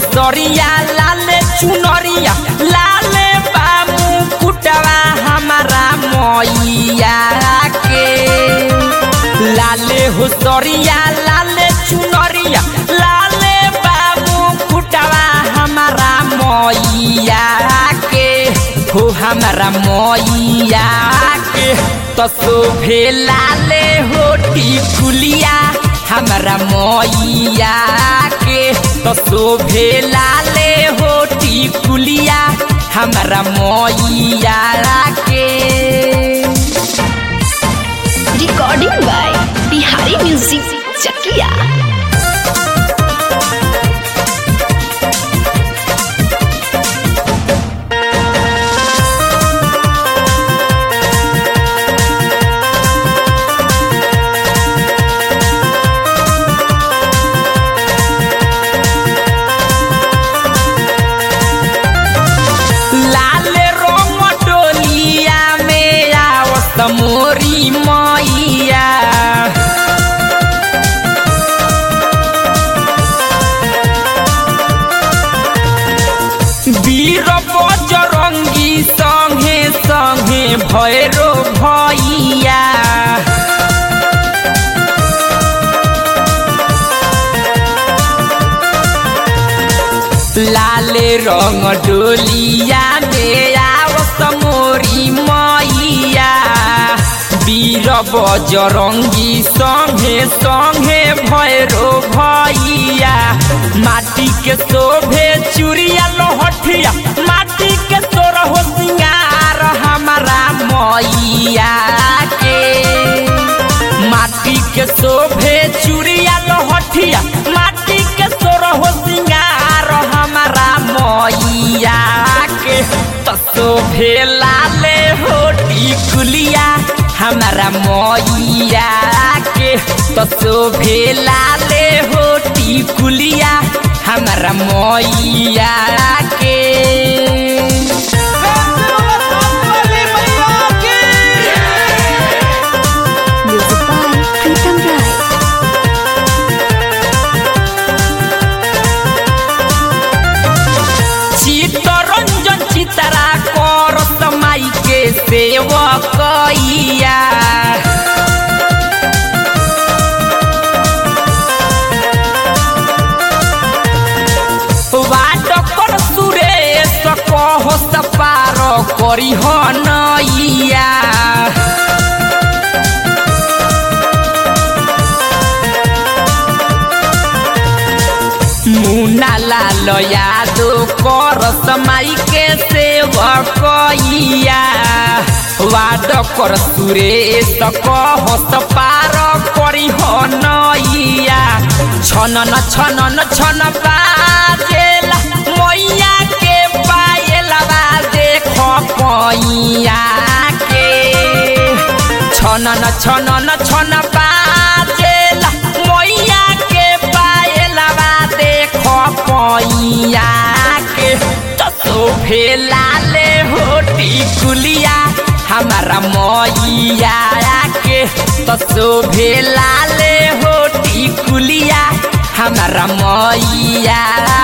हुसरिया लाले चुनरिया लाले बाबू कुटवा हमारा मैया के लाले हुसरिया लाले चुनरिया लाले बाबू कुटवा हमारा मैया के हो हमारा मैया के तो शोभे लाले होटी फुलिया हमारा मैया के तो शोभे लाले होटी फुलिया हमारा मैया के। Recording by Bihari music Chakia. मोरी मैया वीर बजरंगी संगे संगे भैरो भैया लाले रंग डोलिया में आवत मोरी मैया वीर बजरंगी संगे संगे भैरो भैया माटी के शोभे चूड़िया लोहठिया माटी के सोरहो सिंगार हमारा मैया के माटी के शोभे चूड़िया लोहठिया माटी के सोरहो सिंगार हमारा मैया के तो शोभे लाले होटी कुलिया हमारा मैया के तो शोभे लाले होटी कुलिया हमारा मैया के। चित्तरंजन चितरा करत माई के सेवकैया वाडकर सुरेश कहस पार करी नैया मुन्ना लाल यादव करस माई के सेवकैया वाडकर सुरेश कहस पार करी नैया छनन छनन छन बाजेला मैया के पायलवा देख पैया के छनन छनन छन बाजेला मैया के पायलवा देख पैया के तो शोभे लाले होटी कुलिया हमारा मैया के तो शोभे लाले होटी कुलिया हमारा मैया